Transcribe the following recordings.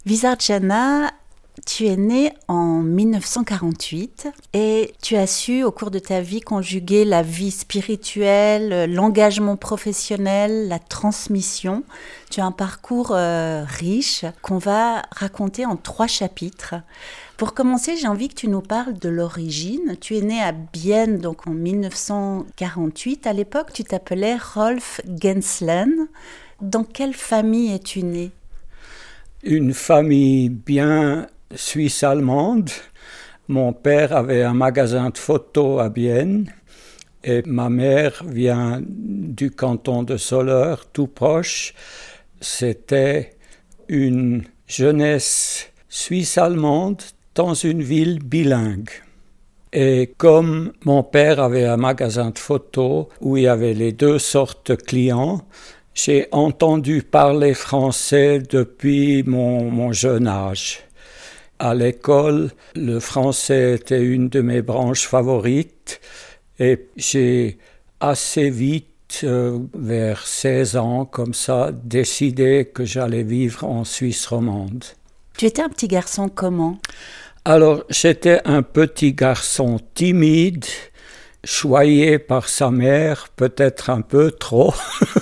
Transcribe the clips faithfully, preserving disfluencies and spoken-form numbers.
Visarjana, tu es née en dix-neuf cent quarante-huit et tu as su au cours de ta vie conjuguer la vie spirituelle, l'engagement professionnel, la transmission. Tu as un parcours euh, riche qu'on va raconter en trois chapitres. Pour commencer, j'ai envie que tu nous parles de l'origine. Tu es née à Bienne donc en dix-neuf cent quarante-huit. À l'époque, tu t'appelais Rolf Genslen. Dans quelle famille es-tu née ? Une famille bien suisse-allemande. Mon père avait un magasin de photos à Bienne et ma mère vient du canton de Soleure, tout proche. C'était une jeunesse suisse-allemande dans une ville bilingue. Et comme mon père avait un magasin de photos où il y avait les deux sortes de clients, j'ai entendu parler français depuis mon, mon jeune âge. À l'école, le français était une de mes branches favorites et j'ai assez vite, euh, vers seize ans, comme ça, décidé que j'allais vivre en Suisse romande. Tu étais un petit garçon comment ? Alors, j'étais un petit garçon timide, choyé par sa mère, peut-être un peu trop.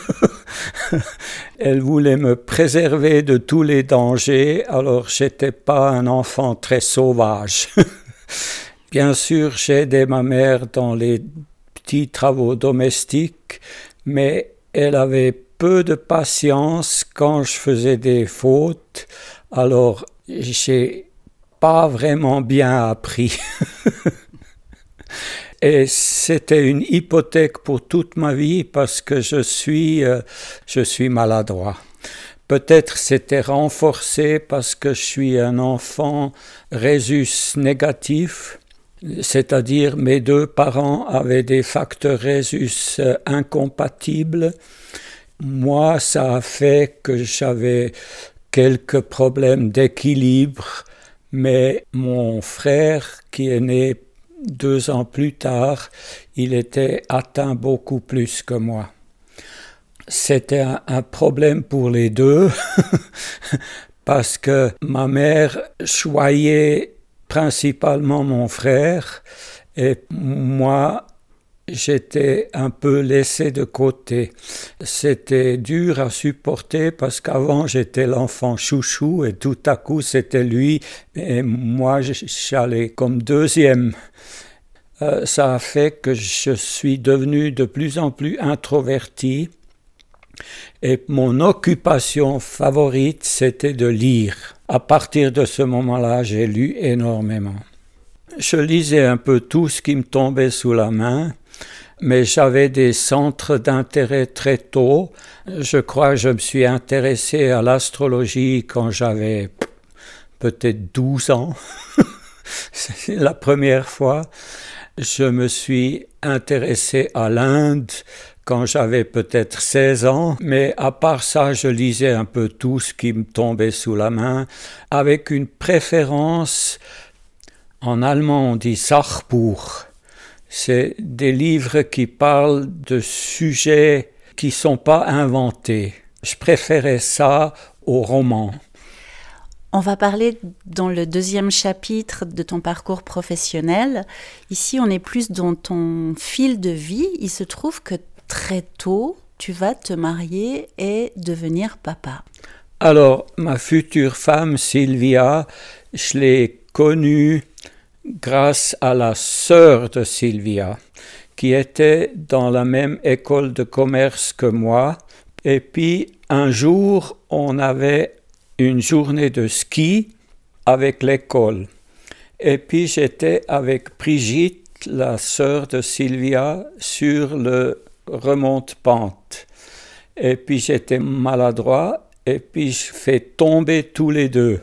Elle voulait me préserver de tous les dangers, alors j'étais pas un enfant très sauvage. Bien sûr, j'aidais ma mère dans les petits travaux domestiques, mais elle avait peu de patience quand je faisais des fautes, alors j'ai pas vraiment bien appris. Et c'était une hypothèque pour toute ma vie parce que je suis, euh, je suis maladroit. Peut-être c'était renforcé parce que je suis un enfant rhésus négatif, c'est-à-dire mes deux parents avaient des facteurs rhésus euh, incompatibles. Moi, ça a fait que j'avais quelques problèmes d'équilibre, mais mon frère qui est né deux ans plus tard, il était atteint beaucoup plus que moi. C'était un, un problème pour les deux parce que ma mère choyait principalement mon frère et moi, j'étais un peu laissé de côté. C'était dur à supporter parce qu'avant j'étais l'enfant chouchou et tout à coup c'était lui et moi j'allais comme deuxième. Euh, ça a fait que je suis devenu de plus en plus introverti et mon occupation favorite c'était de lire. À partir de ce moment-là, j'ai lu énormément. Je lisais un peu tout ce qui me tombait sous la main. Mais j'avais des centres d'intérêt très tôt. Je crois que je me suis intéressé à l'astrologie quand j'avais peut-être douze ans. C'est la première fois. Je me suis intéressé à l'Inde quand j'avais peut-être seize ans. Mais à part ça, je lisais un peu tout ce qui me tombait sous la main, avec une préférence, en allemand on dit Sachbuch. C'est des livres qui parlent de sujets qui ne sont pas inventés. Je préférais ça aux romans. On va parler dans le deuxième chapitre de ton parcours professionnel. Ici, on est plus dans ton fil de vie. Il se trouve que très tôt, tu vas te marier et devenir papa. Alors, ma future femme, Sylvia, je l'ai connue grâce à la sœur de Sylvia, qui était dans la même école de commerce que moi. Et puis, un jour, on avait une journée de ski avec l'école. Et puis, j'étais avec Brigitte, la sœur de Sylvia, sur le remonte-pente. Et puis, j'étais maladroit, et puis je fais tomber tous les deux.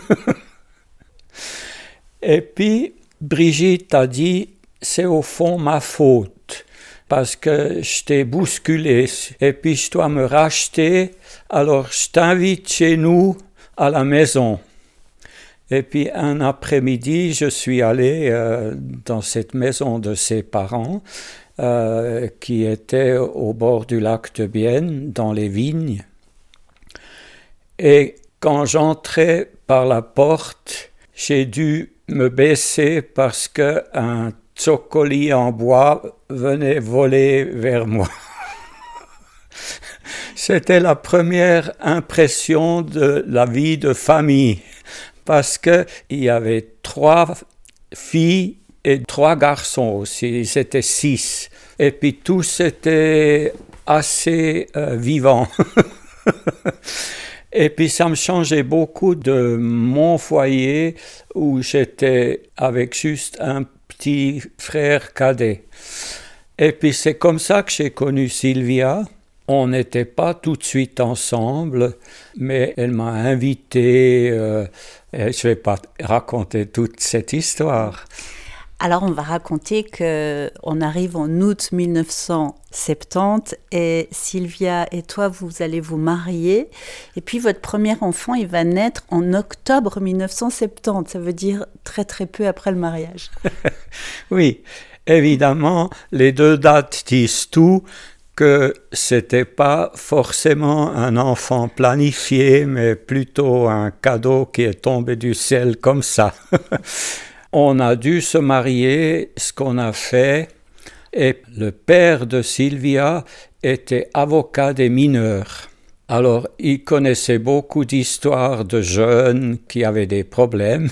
Et puis, Brigitte a dit, c'est au fond ma faute, parce que je t'ai bousculé, et puis je dois me racheter, alors je t'invite chez nous à la maison. Et puis un après-midi, je suis allé euh, dans cette maison de ses parents, euh, qui était au bord du lac de Bienne, dans les vignes. Et quand j'entrais par la porte, j'ai dû me baisser parce qu'un tsokoli en bois venait voler vers moi. C'était la première impression de la vie de famille, parce qu'il y avait trois filles et trois garçons aussi, ils étaient six. Et puis tous étaient assez euh, vivants. Et puis ça me changeait beaucoup de mon foyer où j'étais avec juste un petit frère cadet. Et puis c'est comme ça que j'ai connu Sylvia. On n'était pas tout de suite ensemble, mais elle m'a invité. Euh, je ne vais pas raconter toute cette histoire. Alors on va raconter qu'on arrive en août mille neuf cent soixante-dix et Sylvia et toi, vous allez vous marier. Et puis votre premier enfant, il va naître en octobre mille neuf cent soixante-dix. Ça veut dire très très peu après le mariage. Oui, évidemment, les deux dates disent tout, que c'était pas forcément un enfant planifié, mais plutôt un cadeau qui est tombé du ciel comme ça. On a dû se marier, ce qu'on a fait, et le père de Sylvia était avocat des mineurs. Alors, il connaissait beaucoup d'histoires de jeunes qui avaient des problèmes.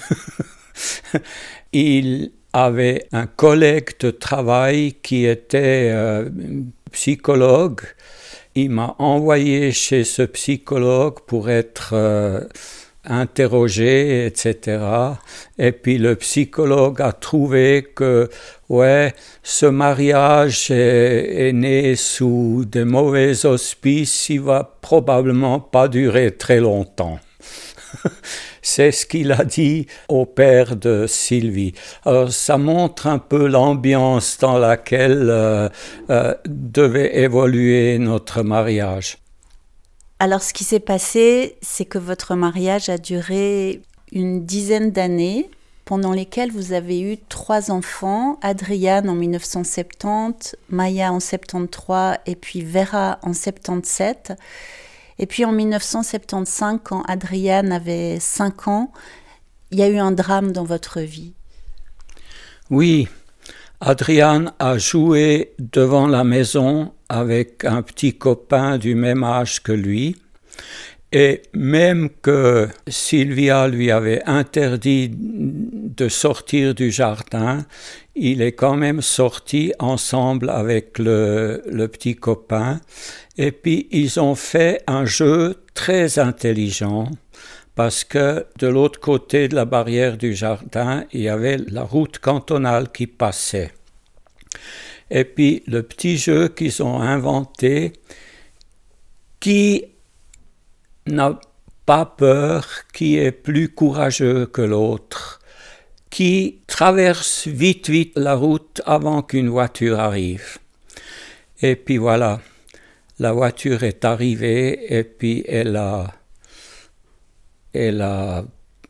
Il avait un collègue de travail qui était euh, psychologue. Il m'a envoyé chez ce psychologue pour être euh, interrogé, et cetera. Et puis le psychologue a trouvé que ouais, ce mariage est, est né sous de mauvais auspices, il va probablement pas durer très longtemps. C'est ce qu'il a dit au père de Sylvie. Alors ça montre un peu l'ambiance dans laquelle euh, euh, devait évoluer notre mariage. Alors ce qui s'est passé, c'est que votre mariage a duré une dizaine d'années, pendant lesquelles vous avez eu trois enfants, Adriane en mille neuf cent soixante-dix, Maya en soixante-treize et puis Vera en soixante-dix-sept. Et puis en mille neuf cent soixante-quinze, quand Adriane avait cinq ans, il y a eu un drame dans votre vie. Oui, Adriane a joué devant la maison avec un petit copain du même âge que lui. Et même que Sylvia lui avait interdit de sortir du jardin, il est quand même sorti ensemble avec le, le petit copain. Et puis ils ont fait un jeu très intelligent parce que de l'autre côté de la barrière du jardin, il y avait la route cantonale qui passait. Et puis le petit jeu qu'ils ont inventé, qui n'a pas peur, qui est plus courageux que l'autre, qui traverse vite vite la route avant qu'une voiture arrive. Et puis voilà, la voiture est arrivée et puis elle a, elle a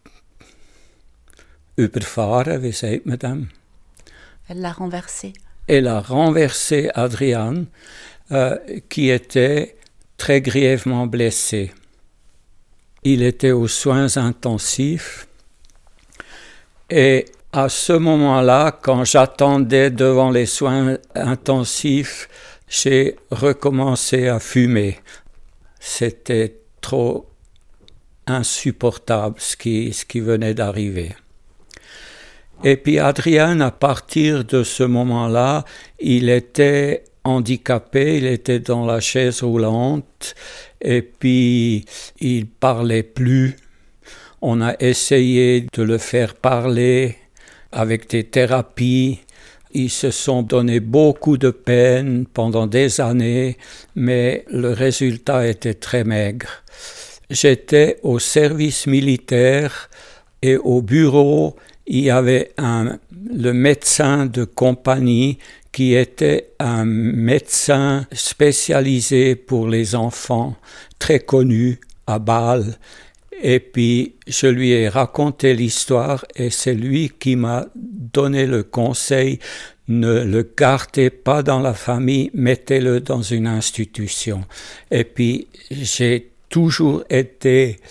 überfahren, wie sagt man dem? Elle l'a renversé. Elle a renversé Adriane, euh, qui était très grièvement blessé. Il était aux soins intensifs et à ce moment-là, quand j'attendais devant les soins intensifs, j'ai recommencé à fumer. C'était trop insupportable ce qui, ce qui venait d'arriver. Et puis Adrien, à partir de ce moment-là, il était handicapé, il était dans la chaise roulante et puis il parlait plus. On a essayé de le faire parler avec des thérapies. Ils se sont donné beaucoup de peine pendant des années, mais le résultat était très maigre. J'étais au service militaire et au bureau, il y avait un, le médecin de compagnie qui était un médecin spécialisé pour les enfants, très connu à Bâle. Et puis, je lui ai raconté l'histoire et c'est lui qui m'a donné le conseil, ne le gardez pas dans la famille, mettez-le dans une institution. Et puis, j'ai toujours été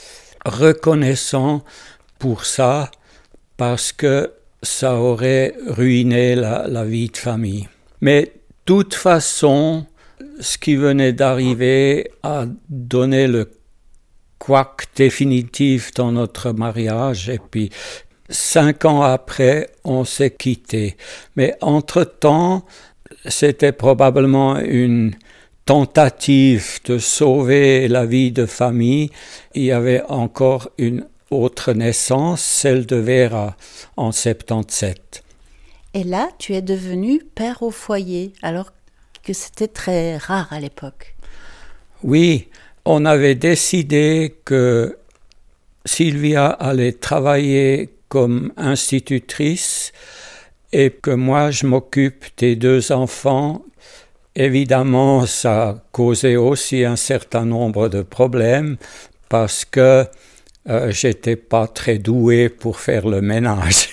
reconnaissant pour ça parce que ça aurait ruiné la, la vie de famille. Mais de toute façon, ce qui venait d'arriver a donné le couac définitif dans notre mariage et puis cinq ans après, on s'est quittés. Mais entre-temps, c'était probablement une tentative de sauver la vie de famille. Il y avait encore une autre naissance, celle de Vera, en soixante-dix-sept. Et là, tu es devenu père au foyer, alors que c'était très rare à l'époque. Oui, on avait décidé que Sylvia allait travailler comme institutrice et que moi je m'occupe des deux enfants. Évidemment, ça causait aussi un certain nombre de problèmes parce que euh, j'étais pas très doué pour faire le ménage.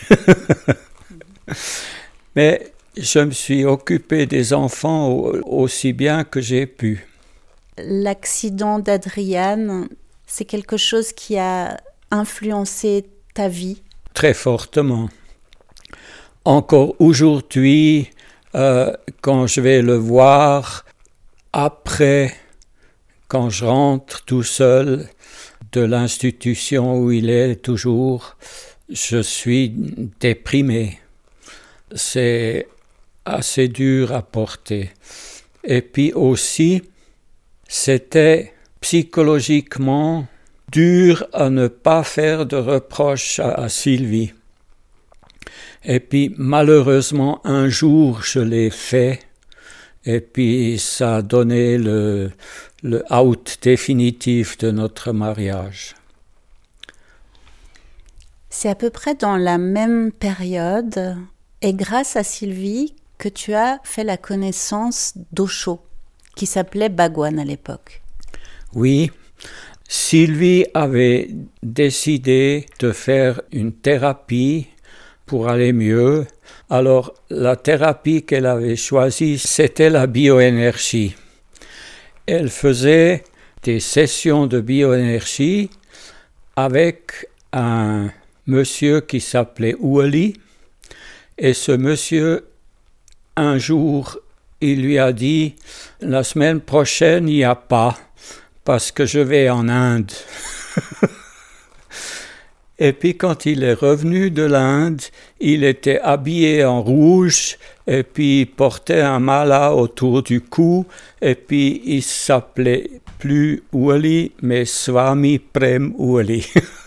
Mais je me suis occupé des enfants aussi bien que j'ai pu. L'accident d'Adriane, c'est quelque chose qui a influencé ta vie? Très fortement. Encore aujourd'hui, euh, quand je vais le voir, après, quand je rentre tout seul de l'institution où il est toujours, je suis déprimé. C'est assez dur à porter. Et puis aussi, c'était psychologiquement dur à ne pas faire de reproches à, à Sylvie. Et puis malheureusement un jour je l'ai fait et puis ça a donné le, le out définitif de notre mariage. C'est à peu près dans la même période et grâce à Sylvie que tu as fait la connaissance d'Osho, qui s'appelait Bhagwan à l'époque. Oui, Sylvie avait décidé de faire une thérapie pour aller mieux. Alors, la thérapie qu'elle avait choisie, c'était la bioénergie. Elle faisait des sessions de bioénergie avec un monsieur qui s'appelait Ouali. Et ce monsieur, un jour, il lui a dit « La semaine prochaine, il n'y a pas, parce que je vais en Inde. » Et puis quand il est revenu de l'Inde, il était habillé en rouge et puis il portait un mala autour du cou et puis il s'appelait plus Ouali mais Swami Prem Ouali.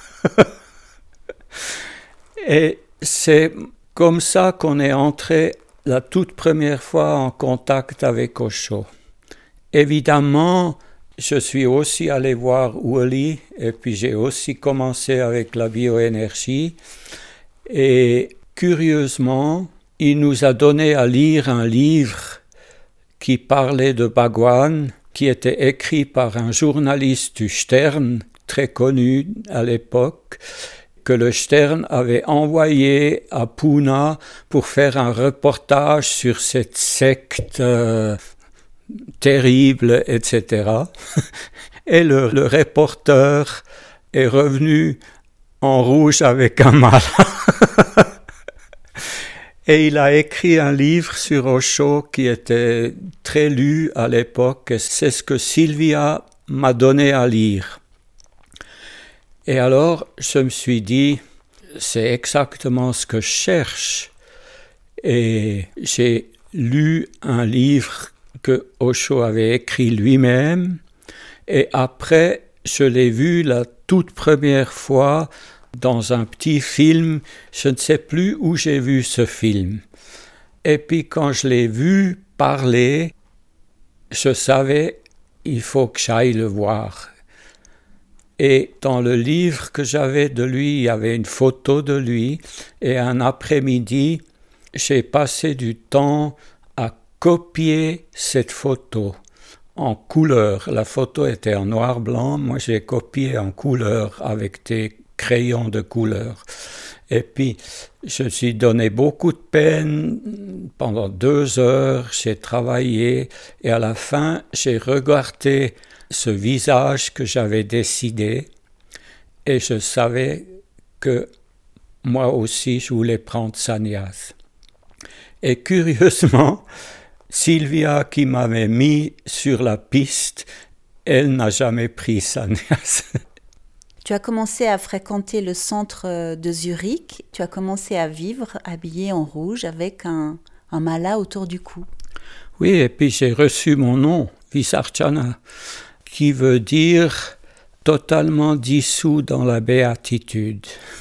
Et c'est comme ça qu'on est entré la toute première fois en contact avec Osho. Évidemment, je suis aussi allé voir Ouali et puis j'ai aussi commencé avec la bioénergie. Et curieusement, il nous a donné à lire un livre qui parlait de Bhagwan, qui était écrit par un journaliste du Stern, très connu à l'époque, que le Stern avait envoyé à Pune pour faire un reportage sur cette secte euh, terrible, et cetera. Et le, le reporter est revenu en rouge avec un mala. Et il a écrit un livre sur Osho qui était très lu à l'époque. Et c'est ce que Sylvia m'a donné à lire. Et alors, je me suis dit, c'est exactement ce que je cherche. Et j'ai lu un livre que Osho avait écrit lui-même. Et après, je l'ai vu la toute première fois dans un petit film. Je ne sais plus où j'ai vu ce film. Et puis quand je l'ai vu parler, je savais, il faut que j'aille le voir. Et dans le livre que j'avais de lui, il y avait une photo de lui. Et un après-midi, j'ai passé du temps à copier cette photo en couleur. La photo était en noir-blanc. Moi, j'ai copié en couleur avec des crayons de couleur. Et puis, je me suis donné beaucoup de peine. Pendant deux heures, j'ai travaillé. Et à la fin, j'ai regardé ce visage que j'avais décidé. et je savais que moi aussi je voulais prendre sannyas. Et curieusement, Sylvia qui m'avait mis sur la piste, elle n'a jamais pris sannyas. Tu as commencé à fréquenter le centre de Zurich, tu as commencé à vivre habillé en rouge avec un, un mala autour du cou. Oui, et puis j'ai reçu mon nom, Visarjana, qui veut dire totalement dissous dans la béatitude.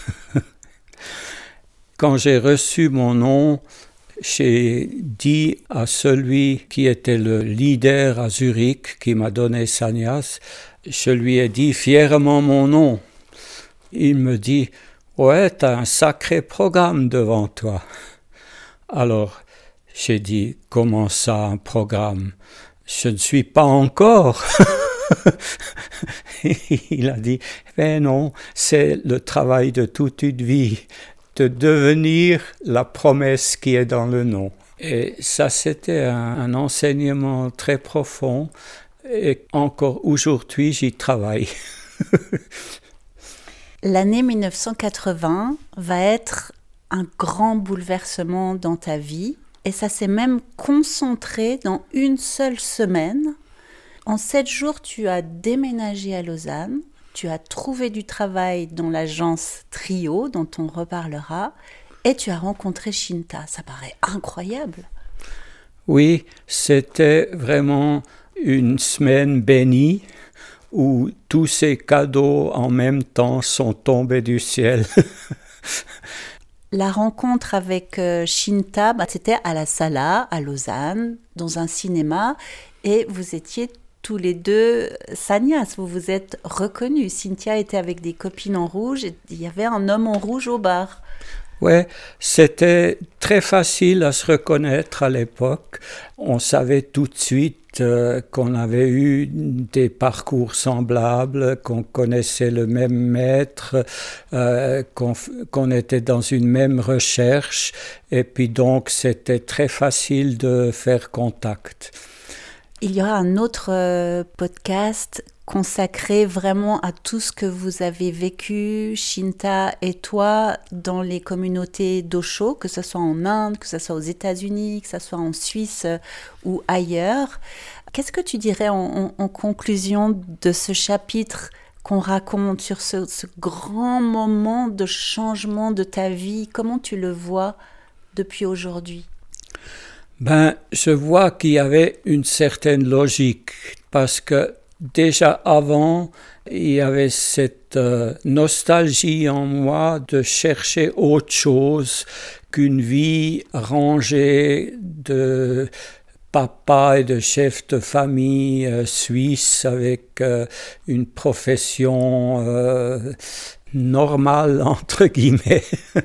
Quand j'ai reçu mon nom, j'ai dit à celui qui était le leader à Zurich, qui m'a donné sannyas, je lui ai dit fièrement mon nom. Il me dit « Ouais, t'as un sacré programme devant toi. » Alors, j'ai dit « Comment ça, un programme ? Je ne suis pas encore. » Il a dit « Ben non, c'est le travail de toute une vie, de devenir la promesse qui est dans le nom. » Et ça, c'était un, un enseignement très profond. Et encore aujourd'hui, j'y travaille. L'année dix-neuf cent quatre-vingts va être un grand bouleversement dans ta vie et ça s'est même concentré dans une seule semaine. En sept jours, tu as déménagé à Lausanne, tu as trouvé du travail dans l'agence Trio, dont on reparlera, et tu as rencontré Shinta. Ça paraît incroyable. Oui, c'était vraiment une semaine bénie où tous ces cadeaux en même temps sont tombés du ciel. La rencontre avec euh, Shinta, bah, c'était à la Sala, à Lausanne, dans un cinéma, et vous étiez tous les deux sannyas, vous vous êtes reconnus. Cynthia était avec des copines en rouge, et il y avait un homme en rouge au bar. Ouais, c'était très facile à se reconnaître à l'époque. On savait tout de suite euh, qu'on avait eu des parcours semblables, qu'on connaissait le même maître, euh, qu'on, qu'on était dans une même recherche, et puis donc c'était très facile de faire contact. Il y aura un autre euh, podcast consacré vraiment à tout ce que vous avez vécu, Shinta et toi, dans les communautés d'Osho, que ce soit en Inde, que ce soit aux États-Unis, que ce soit en Suisse euh, ou ailleurs. Qu'est-ce que tu dirais en, en, en conclusion de ce chapitre qu'on raconte sur ce, ce grand moment de changement de ta vie? Comment tu le vois depuis aujourd'hui? Ben, je vois qu'il y avait une certaine logique, parce que déjà avant, il y avait cette euh, nostalgie en moi de chercher autre chose qu'une vie rangée de papa et de chef de famille euh, suisse avec euh, une profession euh, normale, entre guillemets.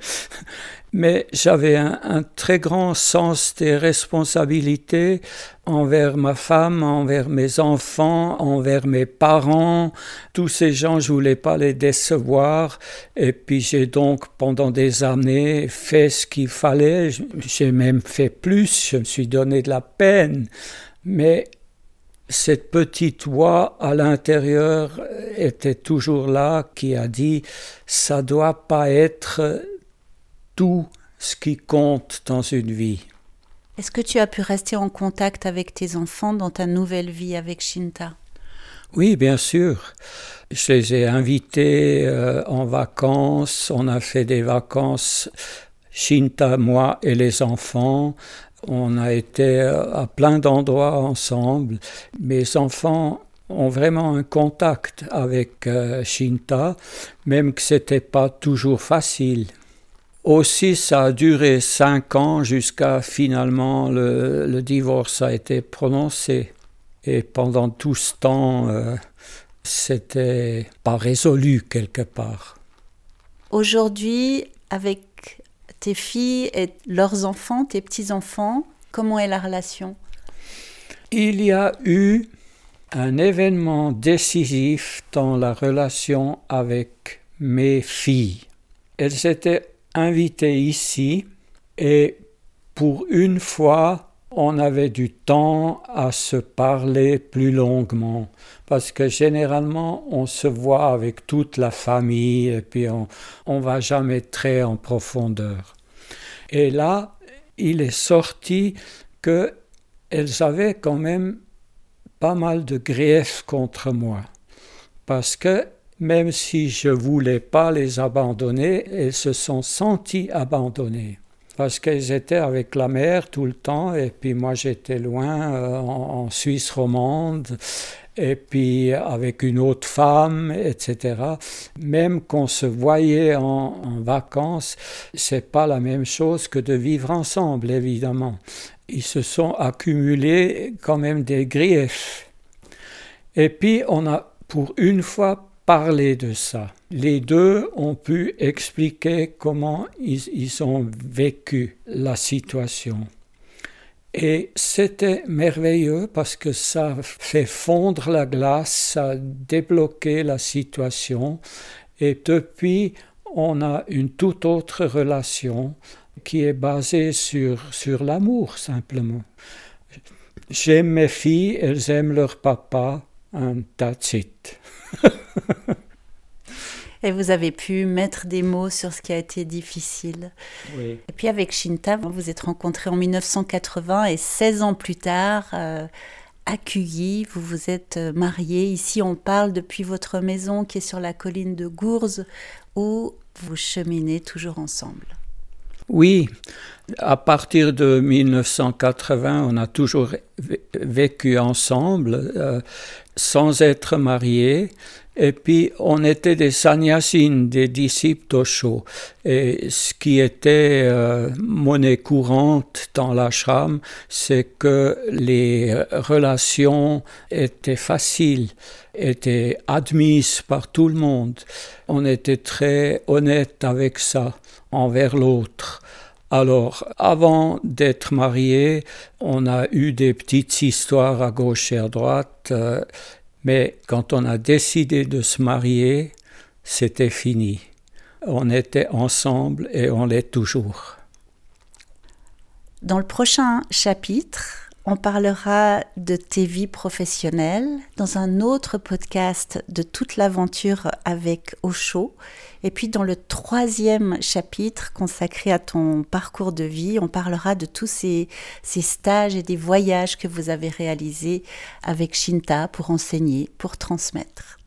Mais j'avais un, un très grand sens des responsabilités envers ma femme, envers mes enfants, envers mes parents. Tous ces gens, je voulais pas les décevoir. Et puis j'ai donc pendant des années fait ce qu'il fallait. J'ai même fait plus, je me suis donné de la peine. Mais cette petite voix à l'intérieur était toujours là qui a dit « ça doit pas être tout ce qui compte dans une vie ». Est-ce que tu as pu rester en contact avec tes enfants dans ta nouvelle vie avec Shinta? Oui, bien sûr. Je les ai invités euh, en vacances. On a fait des vacances, Shinta, moi et les enfants. On a été à plein d'endroits ensemble. Mes enfants ont vraiment un contact avec euh, Shinta, même que c'était pas toujours facile. Aussi, ça a duré cinq ans jusqu'à finalement le, le divorce a été prononcé. Et pendant tout ce temps, euh, c'était pas résolu quelque part. Aujourd'hui, avec tes filles et leurs enfants, tes petits-enfants, comment est la relation? Il y a eu un événement décisif dans la relation avec mes filles. Elles étaient invitées ici et pour une fois, on avait du temps à se parler plus longuement. Parce que généralement, on se voit avec toute la famille et puis on ne va jamais très en profondeur. Et là, il est sorti qu'elles avaient quand même pas mal de griefs contre moi. Parce que même si je ne voulais pas les abandonner, elles se sont senties abandonnées. Parce qu'elles étaient avec la mère tout le temps, et puis moi j'étais loin, euh, en, en Suisse romande, et puis avec une autre femme, et cetera. Même qu'on se voyait en, en vacances, c'est pas la même chose que de vivre ensemble, évidemment. Ils se sont accumulés quand même des griefs. Et puis on a pour une fois parlé de ça. Les deux ont pu expliquer comment ils, ils ont vécu la situation. Et c'était merveilleux parce que ça fait fondre la glace, ça a débloqué la situation. Et depuis, on a une toute autre relation qui est basée sur, sur l'amour, simplement. J'aime mes filles, elles aiment leur papa, and that's it. Et vous avez pu mettre des mots sur ce qui a été difficile. Oui. Et puis avec Shinta, vous vous êtes rencontrés en dix-neuf cent quatre-vingts et seize ans plus tard, euh, accueillis, vous vous êtes mariés. Ici, on parle depuis votre maison qui est sur la colline de Gourze où vous cheminez toujours ensemble. Oui, à partir de dix-neuf cent quatre-vingts, on a toujours vécu ensemble, euh, sans être mariés. Et puis, on était des sannyasin, des disciples d'Osho. Et ce qui était euh, monnaie courante dans l'ashram, c'est que les relations étaient faciles, étaient admises par tout le monde. On était très honnête avec ça, envers l'autre. Alors, avant d'être mariés, on a eu des petites histoires à gauche et à droite, euh, mais quand on a décidé de se marier, c'était fini. On était ensemble et on l'est toujours. Dans le prochain chapitre, on parlera de tes vies professionnelles, dans un autre podcast de toute l'aventure avec Osho. Et puis dans le troisième chapitre consacré à ton parcours de vie, on parlera de tous ces, ces stages et des voyages que vous avez réalisés avec Shinta pour enseigner, pour transmettre.